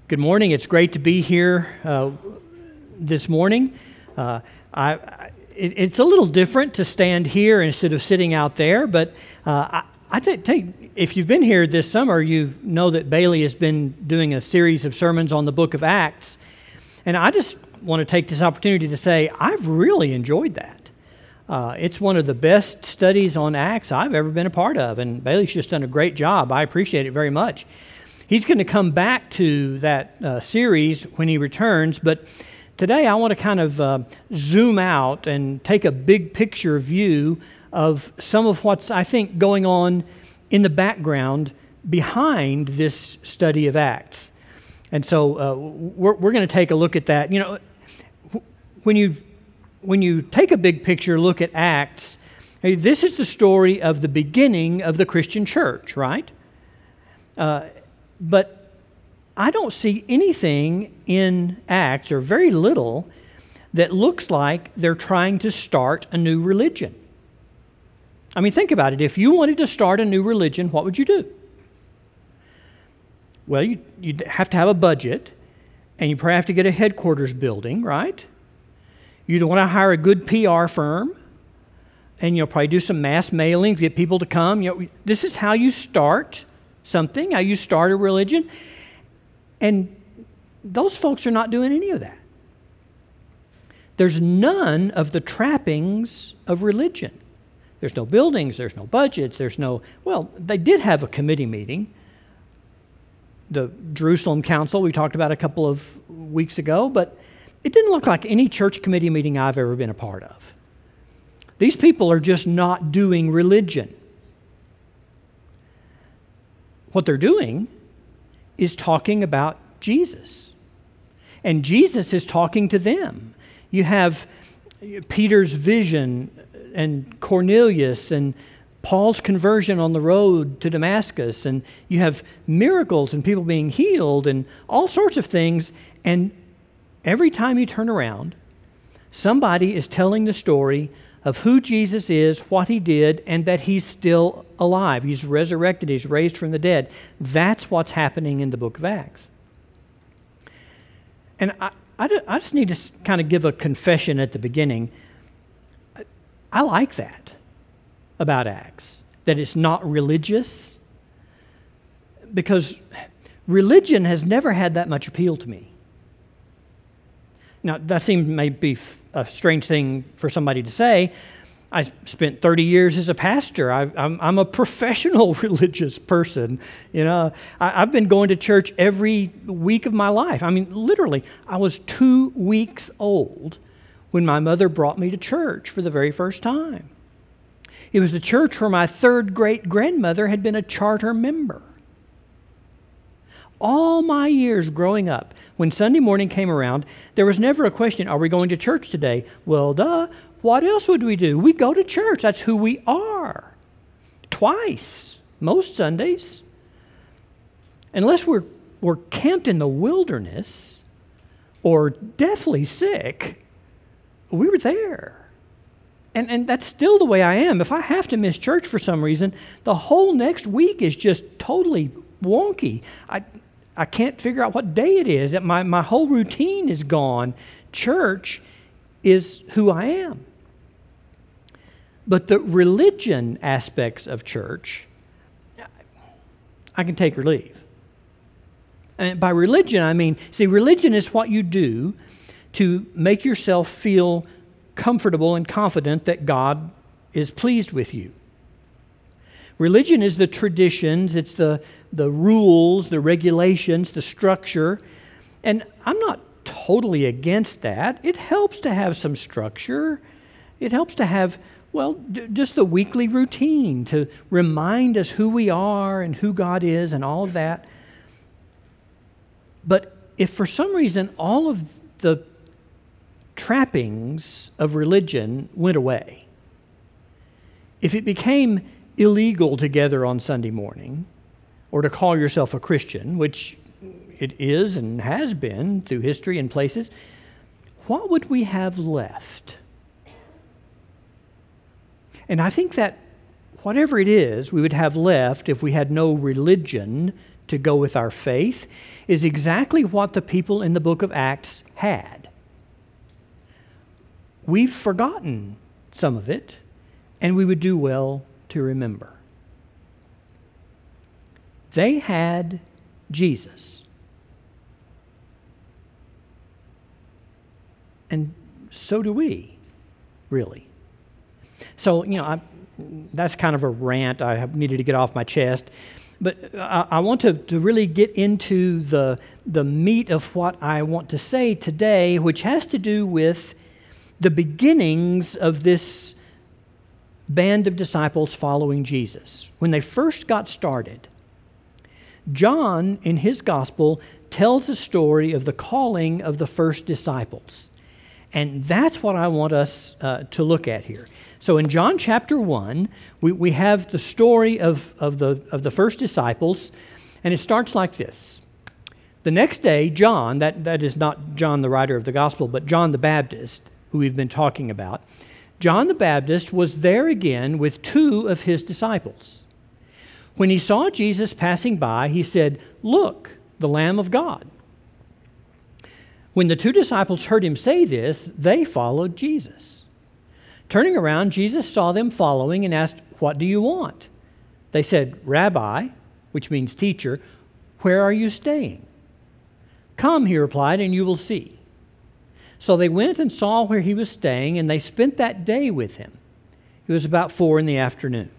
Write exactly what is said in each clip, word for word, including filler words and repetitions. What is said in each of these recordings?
Good morning. It's great to be here uh, this morning. Uh, I, I, it, it's a little different to stand here instead of sitting out there, but uh, I, I take, take, if you've been here this summer, you know that Bailey has been doing a series of sermons on the book of Acts, and I just want to take this opportunity to say I've really enjoyed that. Uh, it's one of the best studies on Acts I've ever been a part of, and Bailey's just done a great job. I appreciate it very much. He's going to come back to that uh, series when he returns, but today I want to kind of uh, zoom out and take a big picture view of some of what's, I think, going on in the background behind this study of Acts. And so uh, we're, we're going to take a look at that. You know, when you when you take a big picture look at Acts, this is the story of the beginning of the Christian church, right? Uh, But I don't see anything in Acts, or very little, that looks like they're trying to start a new religion. I mean, think about it. If you wanted to start a new religion, what would you do? Well, you, you'd have to have a budget, and you probably have to get a headquarters building, right? You'd want to hire a good P R firm, and you'll probably do some mass mailings, get people to come. You know, this is how you start something, how you start a religion, and those folks are not doing any of that. There's none of the trappings of religion. There's no buildings, there's no budgets, there's no, well, they did have a committee meeting. The Jerusalem Council we talked about a couple of weeks ago, but it didn't look like any church committee meeting I've ever been a part of. These people are just not doing religion. What they're doing is talking about Jesus. And Jesus is talking to them. You have Peter's vision and Cornelius and Paul's conversion on the road to Damascus. And you have miracles and people being healed and all sorts of things. And every time you turn around, somebody is telling the story of who Jesus is, what he did, and that he's still alive. He's resurrected, he's raised from the dead. That's what's happening in the book of Acts. And I, I, I just need to kind of give a confession at the beginning. I, I like that about Acts, that it's not religious, because religion has never had that much appeal to me. Now, that seems maybe a strange thing for somebody to say. I spent thirty years as a pastor. I, I'm, I'm a professional religious person. You know, I, I've been going to church every week of my life. I mean, literally, I was two weeks old when my mother brought me to church for the very first time. It was the church where my third great-grandmother had been a charter member. All my years growing up, when Sunday morning came around, there was never a question, are we going to church today? Well, duh. What else would we do? We go to church. That's who we are. Twice, most Sundays. Unless we're, we're camped in the wilderness or deathly sick, we were there. And, and that's still the way I am. If I have to miss church for some reason, the whole next week is just totally wonky. I I can't figure out what day it is. My, my whole routine is gone. Church is who I am. But the religion aspects of church, I can take or leave. And by religion, I mean, see, religion is what you do to make yourself feel comfortable and confident that God is pleased with you. Religion is the traditions, it's the, the rules, the regulations, the structure. And I'm not totally against that. It helps to have some structure. It helps to have, well, d- just the weekly routine to remind us who we are and who God is and all of that. But if for some reason all of the trappings of religion went away, if it became illegal to gather on Sunday morning, or to call yourself a Christian, which it is and has been through history and places, what would we have left? And I think that whatever it is we would have left if we had no religion to go with our faith is exactly what the people in the book of Acts had. We've forgotten some of it, and we would do well to remember. They had Jesus. And so do we, really. So, you know, I, that's kind of a rant I have needed to get off my chest. But I, I want to, to really get into the, the meat of what I want to say today, which has to do with the beginnings of this band of disciples following Jesus. When they first got started, John, in his gospel, tells the story of the calling of the first disciples. And that's what I want us uh, to look at here. So in John chapter one, we, we have the story of, of, the, of the first disciples, and it starts like this. The next day, John, that, that is not John the writer of the gospel, but John the Baptist, who we've been talking about, John the Baptist was there again with two of his disciples. When he saw Jesus passing by, he said, "Look, the Lamb of God." When the two disciples heard him say this, they followed Jesus. Turning around, Jesus saw them following and asked, "What do you want?" They said, "Rabbi," which means teacher, "where are you staying?" "Come," he replied, "and you will see." So they went and saw where he was staying, and they spent that day with him. It was about four in the afternoon.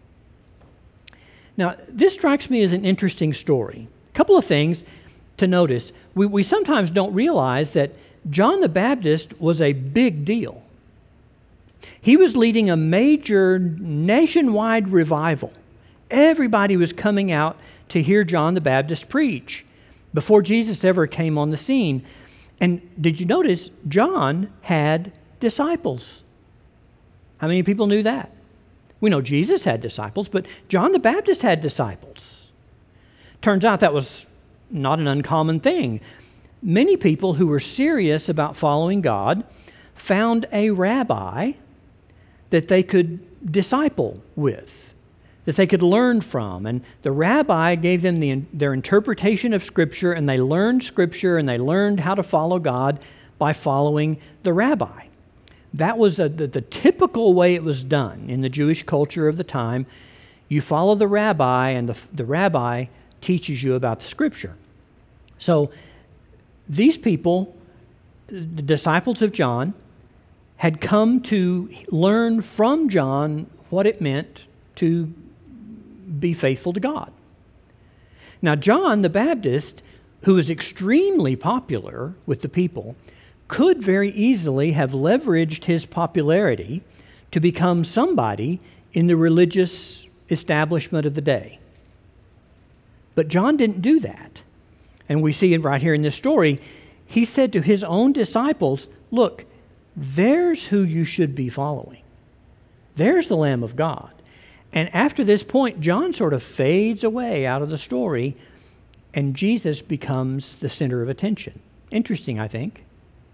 Now, this strikes me as an interesting story. A couple of things to notice. We, we sometimes don't realize that John the Baptist was a big deal. He was leading a major nationwide revival. Everybody was coming out to hear John the Baptist preach before Jesus ever came on the scene. And did you notice John had disciples? How many people knew that? We know Jesus had disciples, but John the Baptist had disciples. Turns out that was not an uncommon thing. Many people who were serious about following God found a rabbi that they could disciple with, that they could learn from. And the rabbi gave them the, their interpretation of Scripture, and they learned Scripture, and they learned how to follow God by following the rabbi. That was a, the, the typical way it was done in the Jewish culture of the time. You follow the rabbi, and the, the rabbi teaches you about the Scripture. So these people, the disciples of John, had come to learn from John what it meant to be faithful to God. Now, John the Baptist, who was extremely popular with the people, could very easily have leveraged his popularity to become somebody in the religious establishment of the day. But John didn't do that. And we see it right here in this story. He said to his own disciples, "Look, there's who you should be following. There's the Lamb of God." And after this point, John sort of fades away out of the story, and Jesus becomes the center of attention. Interesting, I think.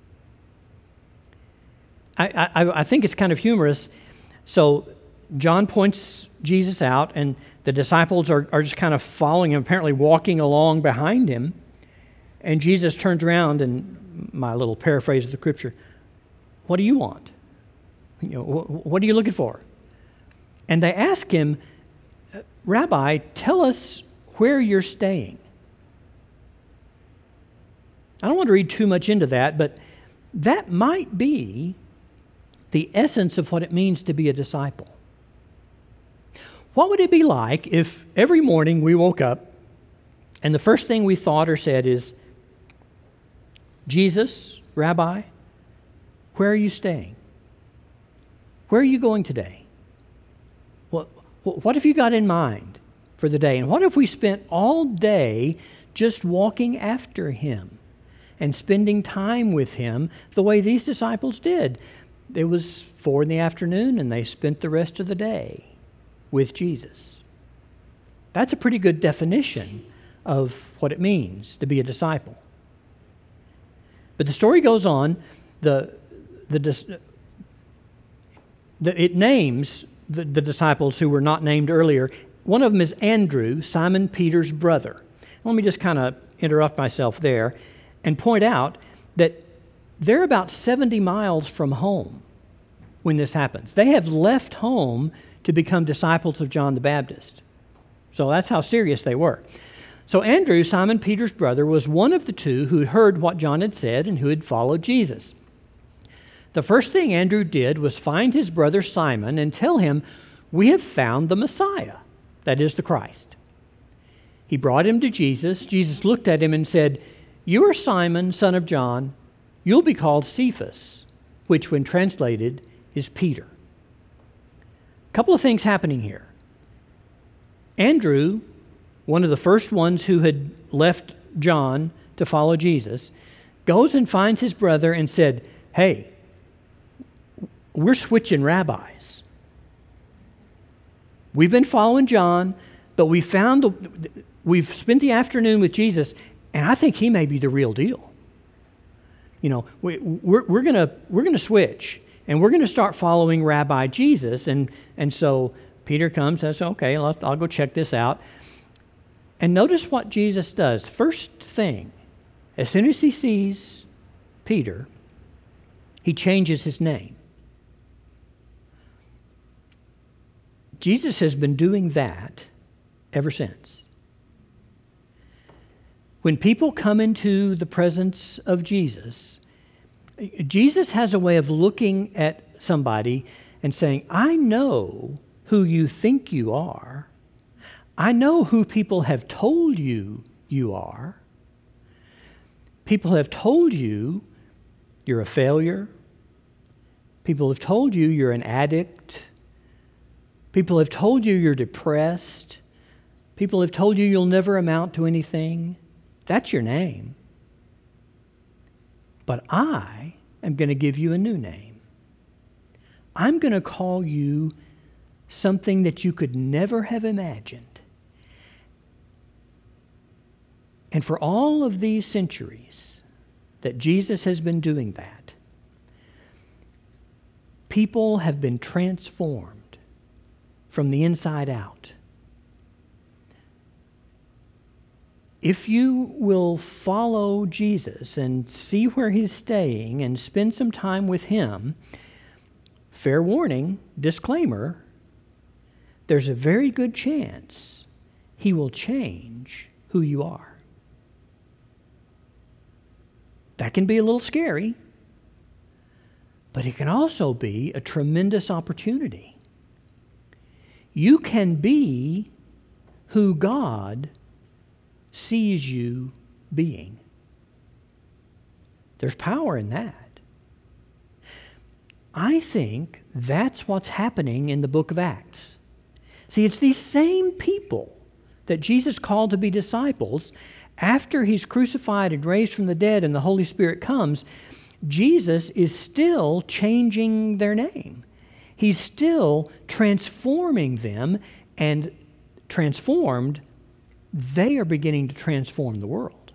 I, I, I think it's kind of humorous. So John points Jesus out, and the disciples are, are just kind of following him, apparently walking along behind him. And Jesus turns around, and my little paraphrase of the Scripture, "What do you want? You know, wh- what are you looking for?" And they ask him, "Rabbi, tell us where you're staying." I don't want to read too much into that, but that might be the essence of what it means to be a disciple. What would it be like if every morning we woke up and the first thing we thought or said is, "Jesus, Rabbi, where are you staying? Where are you going today? What, what have you got in mind for the day? And what if we spent all day just walking after him and spending time with him the way these disciples did?" It was four in the afternoon, and they spent the rest of the day with Jesus. That's a pretty good definition of what it means to be a disciple. But the story goes on. The, the, the, it names the, the disciples who were not named earlier. One of them is Andrew, Simon Peter's brother. let me just kind of interrupt myself there and point out that they're about seventy miles from home when this happens. They have left home to become disciples of John the Baptist. So that's how serious they were. So Andrew, Simon Peter's brother, was one of the two who had heard what John had said and who had followed Jesus. The first thing Andrew did was find his brother Simon and tell him, "We have found the Messiah," that is the Christ. He brought him to Jesus. Jesus looked at him and said, "You are Simon, son of John. You'll be called Cephas," which when translated is Peter. A couple of things happening here. Andrew, one of the first ones who had left John to follow Jesus, goes and finds his brother and said, "Hey, we're switching rabbis. We've been following John, but we found the, we've spent the afternoon with Jesus, and I think he may be the real deal. You know, we, we're, we're gonna we're gonna switch, and we're gonna start following Rabbi Jesus." And and so Peter comes and says, "Okay, I'll, I'll go check this out." And notice what Jesus does. First thing, as soon as he sees Peter, he changes his name. Jesus has been doing that ever since. When people come into the presence of Jesus, Jesus has a way of looking at somebody and saying, "I know who you think you are. I know who people have told you you are. People have told you you're a failure. People have told you you're an addict. People have told you you're depressed. People have told you you'll never amount to anything. That's your name. But I am going to give you a new name. I'm going to call you something that you could never have imagined." And for all of these centuries that Jesus has been doing that, people have been transformed from the inside out. If you will follow Jesus and see where he's staying and spend some time with him, fair warning, disclaimer, there's a very good chance he will change who you are. That can be a little scary, but it can also be a tremendous opportunity. You can be who God sees you being. There's power in that. I think that's what's happening in the book of Acts. See, it's these same people that Jesus called to be disciples. After he's crucified and raised from the dead and the Holy Spirit comes, Jesus is still changing their name. He's still transforming them, and transformed, they are beginning to transform the world.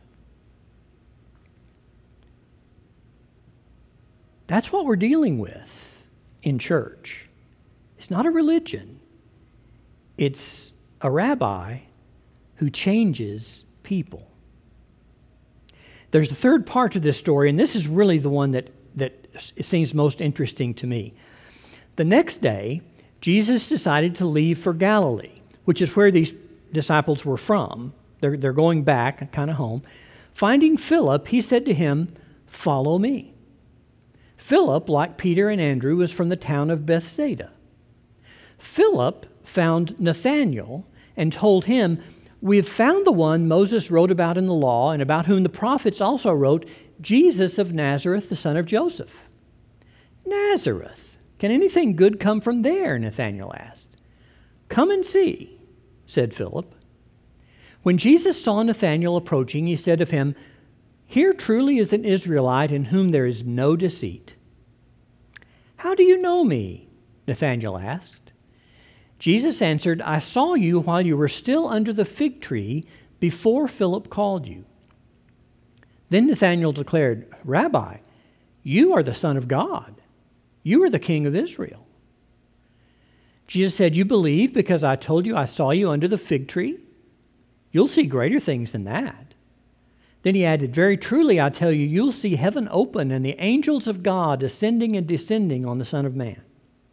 That's what we're dealing with in church. It's not a religion. It's a rabbi who changes people. There's the third part to this story, and this is really the one that, that seems most interesting to me. The next day, Jesus decided to leave for Galilee, which is where these disciples were from. They're, they're going back, kind of home. Finding Philip, he said to him, "Follow me." Philip, like Peter and Andrew, was from the town of Bethsaida. Philip found Nathanael and told him, "We have found the one Moses wrote about in the law and about whom the prophets also wrote, Jesus of Nazareth, the son of Joseph." "Nazareth? Can anything good come from there?" Nathanael asked. "Come and see," said Philip. When Jesus saw Nathanael approaching, he said of him, "Here truly is an Israelite in whom there is no deceit." "How do you know me?" Nathanael asked. Jesus answered, "I saw you while you were still under the fig tree before Philip called you." Then Nathanael declared, "Rabbi, you are the Son of God. You are the King of Israel." Jesus said, "You believe because I told you I saw you under the fig tree? You'll see greater things than that. Then he added, very truly I tell you, you'll see heaven open and the angels of God ascending and descending on the Son of Man.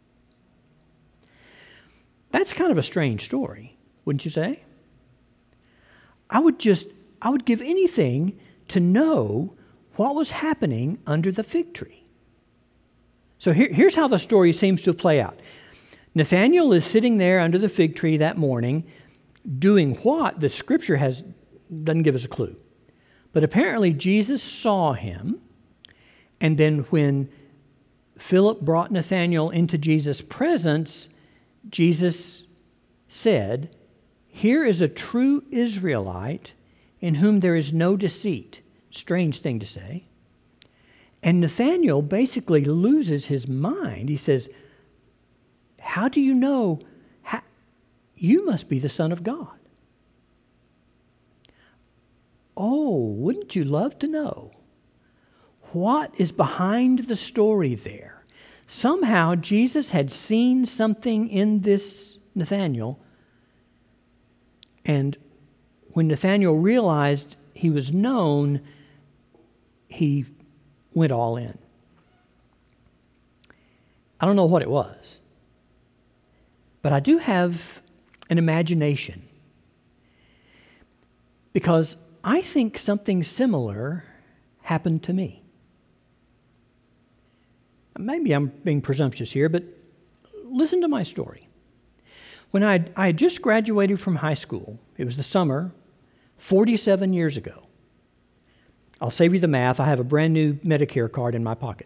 That's kind of a strange story, wouldn't you say? I would just, I would give anything to know what was happening under the fig tree. So here, here's how the story seems to play out. Nathanael is sitting there under the fig tree that morning doing what? The scripture has doesn't give us a clue. But apparently Jesus saw him, and then when Philip brought Nathanael into Jesus' presence, Jesus said, here is a true Israelite in whom there is no deceit. Strange thing to say. And Nathanael basically loses his mind. He says, how do you know? How, you must be the Son of God. Oh, wouldn't you love to know what is behind the story there? Somehow Jesus had seen something in this Nathanael, and when Nathanael realized he was known, he went all in. I don't know what it was, but I do have an imagination, because I think something similar happened to me. Maybe I'm being presumptuous here, but listen to my story. When I I had just graduated from high school, it was the summer, forty-seven years ago. I'll save you the math. I have a brand new Medicare card in my pocket.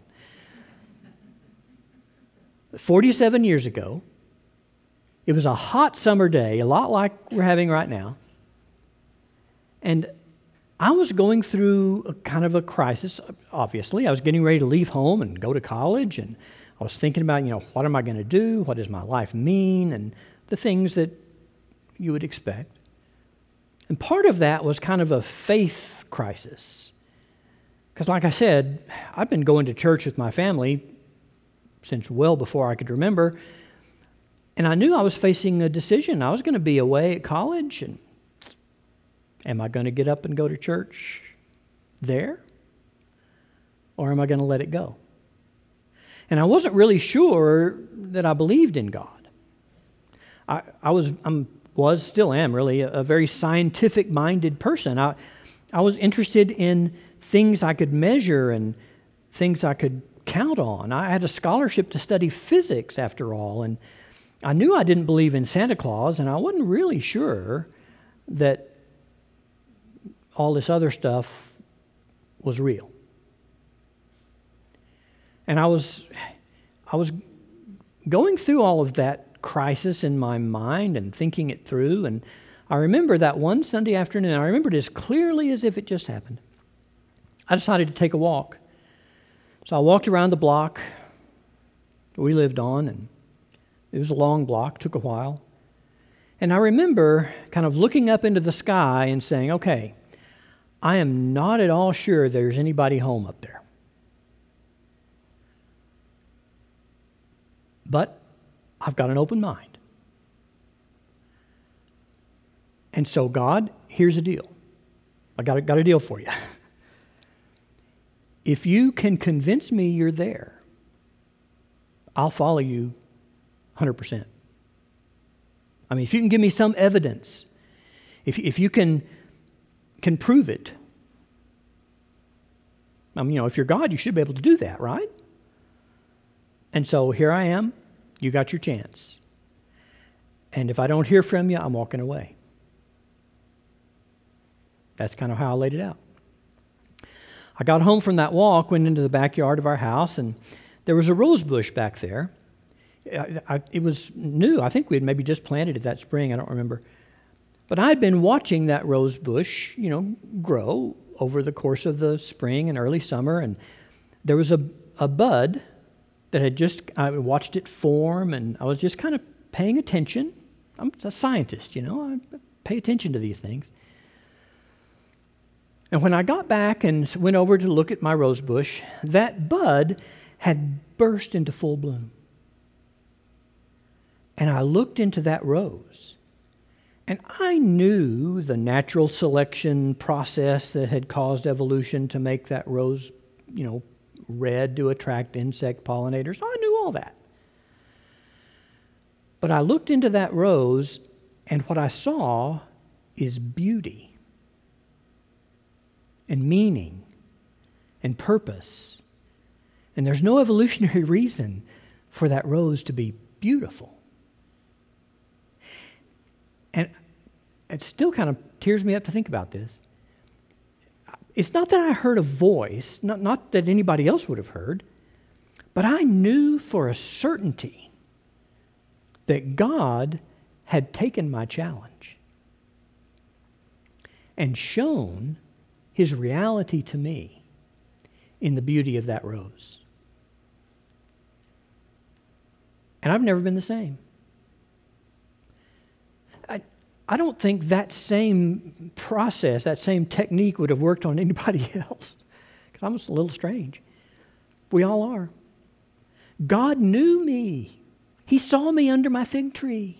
forty-seven years ago, it was a hot summer day, a lot like we're having right now. And I was going through a kind of a crisis, obviously. I was getting ready to leave home and go to college, and I was thinking about, you know, what am I going to do? What does my life mean? And the things that you would expect. And part of that was kind of a faith crisis. Because like I said, I've been going to church with my family since well before I could remember. And I knew I was facing a decision. I was going to be away at college, and am I going to get up and go to church there? Or am I going to let it go? And I wasn't really sure that I believed in God. I, I was, I'm, was, still am really, a, a very scientific-minded person. I, I was interested in things I could measure and things I could count on. I had a scholarship to study physics, after all, and I knew I didn't believe in Santa Claus, and I wasn't really sure that all this other stuff was real. And I was, I was going through all of that crisis in my mind and thinking it through, and I remember that one Sunday afternoon, I remember it as clearly as if it just happened. I decided to take a walk. So I walked around the block we lived on, and it was a long block, took a while. And I remember kind of looking up into the sky and saying, okay, I am not at all sure there's anybody home up there. But I've got an open mind. And so, God, here's a deal. I got a, got a deal for you. If you can convince me you're there, I'll follow you one hundred percent. I mean, if you can give me some evidence, if, if you can, can prove it, I mean, you know, if you're God, you should be able to do that, right? And so here I am. You got your chance. And if I don't hear from you, I'm walking away. That's kind of how I laid it out. I got home from that walk, went into the backyard of our house, and there was a rose bush back there. I, I, it was new. I think we had maybe just planted it that spring. I don't remember. But I had been watching that rose bush, you know, grow over the course of the spring and early summer, and there was a, a bud that had just, I watched it form, and I was just kind of paying attention. I'm a scientist, you know, I pay attention to these things. And when I got back and went over to look at my rose bush, that bud had burst into full bloom. And I looked into that rose, And I knew the natural selection process that had caused evolution to make that rose, you know, red to attract insect pollinators. I knew all that. But I looked into that rose, and what I saw is beauty and meaning and purpose. And there's no evolutionary reason for that rose to be beautiful. And it still kind of tears me up to think about this. It's not that I heard a voice, not, not that anybody else would have heard, but I knew for a certainty that God had taken my challenge and shown His reality to me in the beauty of that rose. And I've never been the same. I, I don't think that same process, that same technique would have worked on anybody else. Because I'm just a little strange. We all are. God knew me. He saw me under my fig tree.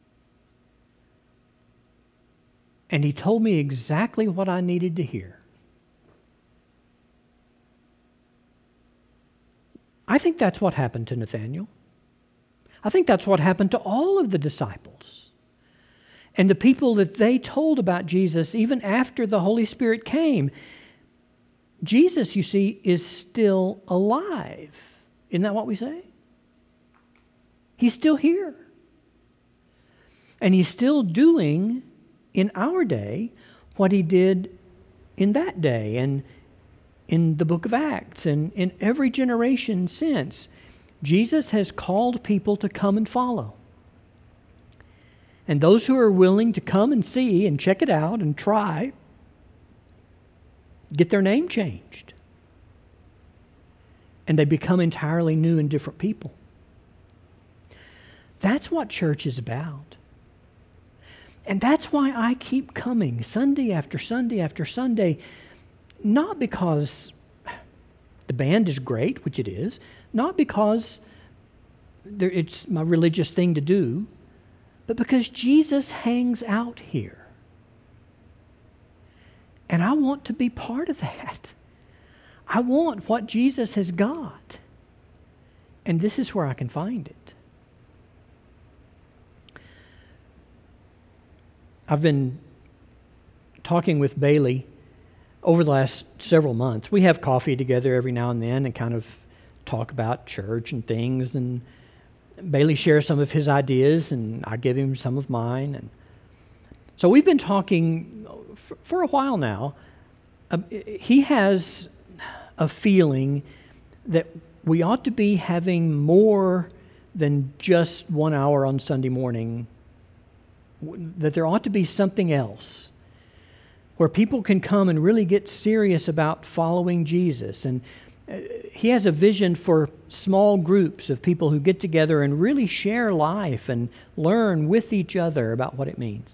And He told me exactly what I needed to hear. I think that's what happened to Nathanael. I think that's what happened to all of the disciples. And the people that they told about Jesus, even after the Holy Spirit came. Jesus, you see, is still alive. Isn't that what we say? He's still here. And He's still doing in our day what He did in that day and in the book of Acts and in every generation since. Jesus has called people to come and follow. And those who are willing to come and see and check it out and try, get their name changed. And they become entirely new and different people. That's what church is about. And that's why I keep coming Sunday after Sunday after Sunday, not because the band is great, which it is, not because there, it's my religious thing to do, but because Jesus hangs out here. And I want to be part of that. I want what Jesus has got. And this is where I can find it. I've been talking with Bailey over the last several months. We have coffee together every now and then and kind of talk about church and things. And Bailey shares some of his ideas and I give him some of mine. And so we've been talking for, for a while now. Uh, he has a feeling that we ought to be having more than just one hour on Sunday morning, that there ought to be something else where people can come and really get serious about following Jesus. And uh, he has a vision for small groups of people who get together and really share life and learn with each other about what it means.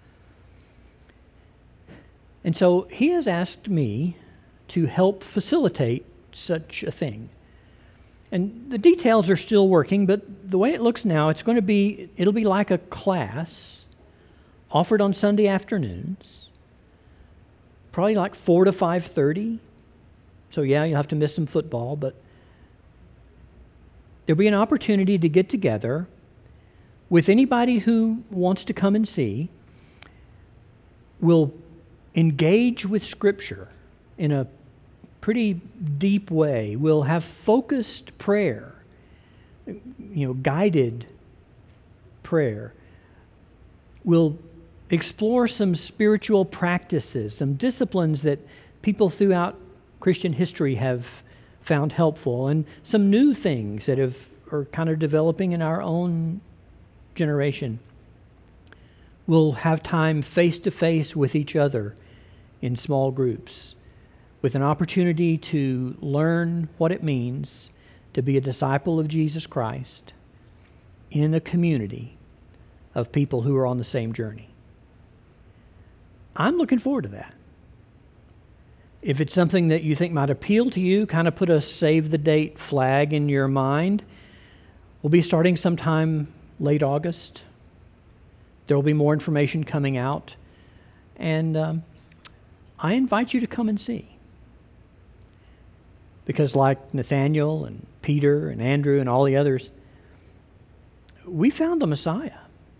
And so he has asked me to help facilitate such a thing. And the details are still working, but the way it looks now, it's going to be, it'll be like a class offered on Sunday afternoons, probably like four to five thirty. So yeah, you'll have to miss some football, but there'll be an opportunity to get together with anybody who wants to come and see. We'll engage with Scripture in a pretty deep way. We'll have focused prayer, you know, guided prayer. We'll explore some spiritual practices, some disciplines that people throughout Christian history have found helpful, and some new things that have are kind of developing in our own generation. We'll have time face to face with each other in small groups, with an opportunity to learn what it means to be a disciple of Jesus Christ in a community of people who are on the same journey. I'm looking forward to that. If it's something that you think might appeal to you, kind of put a save the date flag in your mind. We'll be starting sometime late August. There will be more information coming out. And um, I invite you to come and see. Because like Nathaniel and Peter and Andrew and all the others, we found the Messiah.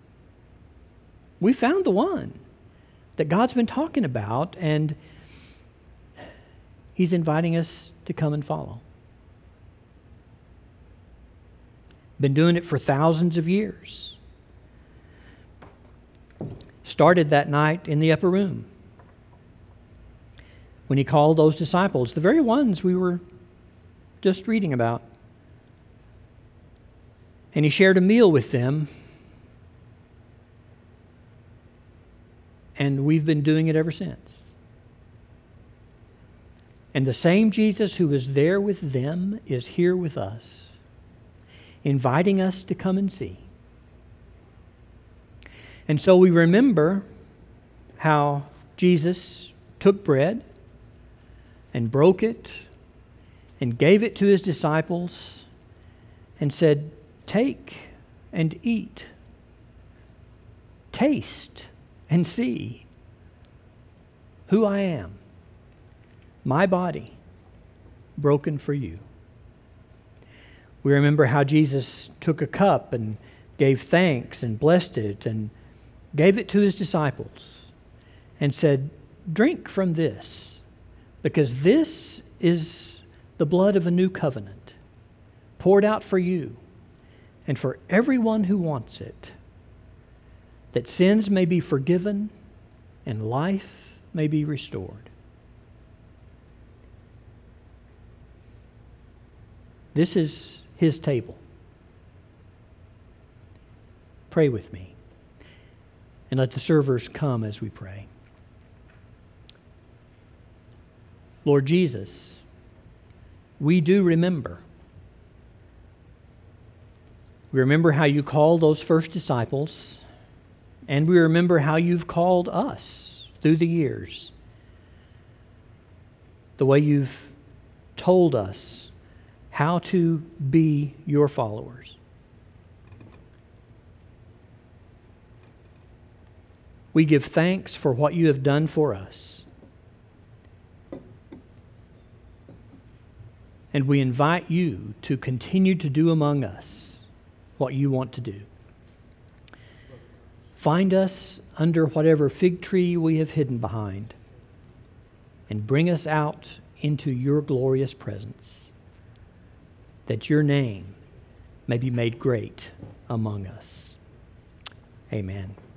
We found the one that God's been talking about, and He's inviting us to come and follow. Been doing it for thousands of years. Started that night in the upper room when He called those disciples, the very ones we were just reading about. And He shared a meal with them. And we've been doing it ever since. And the same Jesus who was there with them is here with us, inviting us to come and see. And so we remember how Jesus took bread and broke it and gave it to His disciples and said, "Take and eat. Taste and see who I am. My body broken for you." We remember how Jesus took a cup and gave thanks and blessed it and gave it to His disciples and said, "Drink from this, because this is the blood of a new covenant, poured out for you and for everyone who wants it, that sins may be forgiven and life may be restored." This is His table. Pray with me, and let the servers come as we pray. Lord Jesus, we do remember. We remember how You called those first disciples, and we remember how You've called us through the years. The way You've told us how to be Your followers. We give thanks for what You have done for us. And we invite You to continue to do among us what You want to do. Find us under whatever fig tree we have hidden behind, and bring us out into Your glorious presence, that Your name may be made great among us. Amen.